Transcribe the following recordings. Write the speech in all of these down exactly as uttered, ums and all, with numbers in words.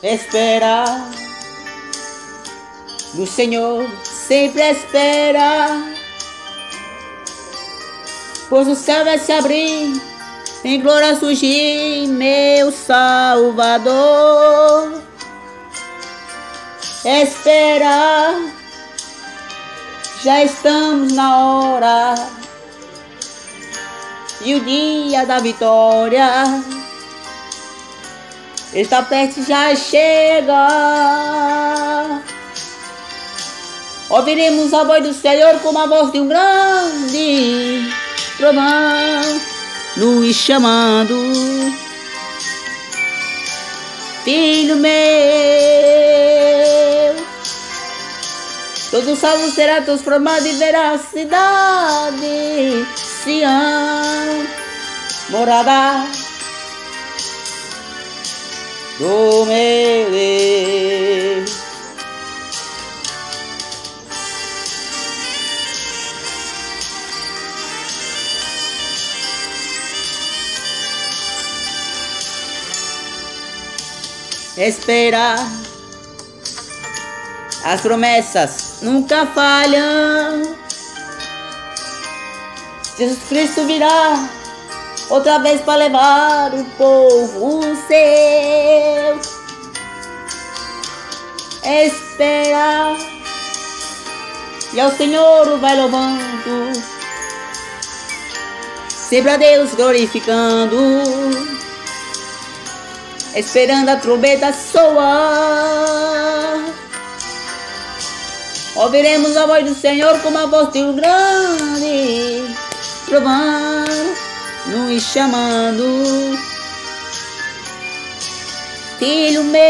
Espera no Senhor, sempre espera, pois o céu vai se abrir, em glória surgir, meu Salvador. Espera, já estamos na hora, e o dia da vitória está perto, já chega. Ouviremos a voz do Senhor como a voz de um grande trovão, nos chamando: filho meu, todo salvo será transformado e verá a cidade, Sião, morada do meu Deus. Espera, as promessas nunca falham. Jesus Cristo virá outra vez para levar o povo seu. Espera, e ao Senhor o vai louvando, sempre a Deus glorificando, esperando a trombeta soar. Ouviremos a voz do Senhor como a voz de um grande trovão, nos chamando: filho meu,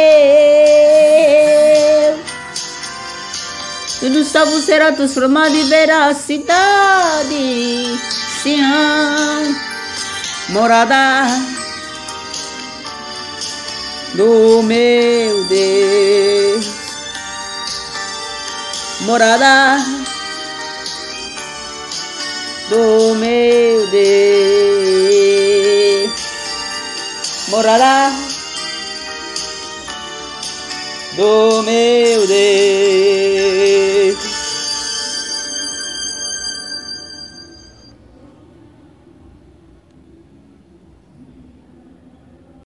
tudo salvo será transformado e verá a cidade, Sião, morada do meu Deus, morada do meu Deus, morada do meu Deus.